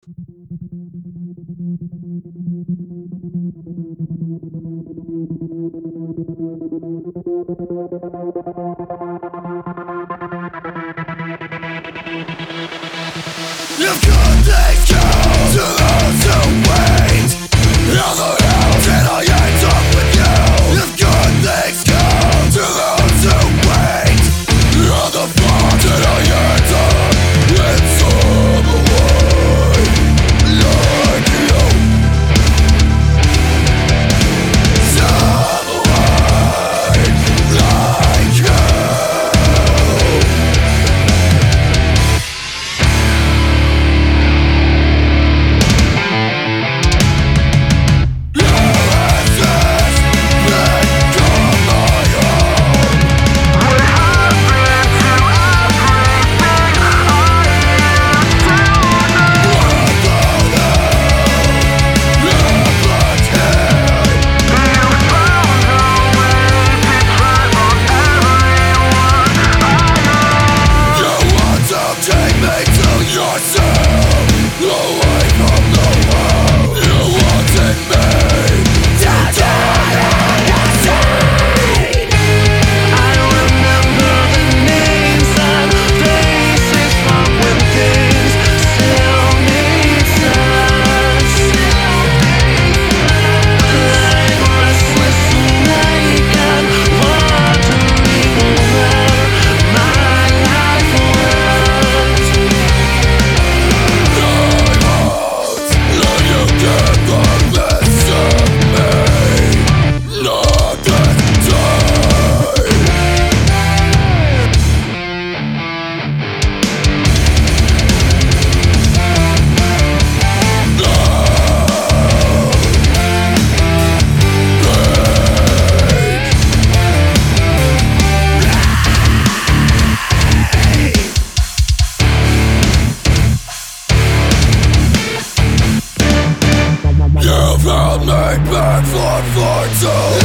You've got things come to those who wait. How the hell did I end up with you? You've got things come to those who wait. How the fuck did I end up with someone like you? Someone like you. You've held me back for far too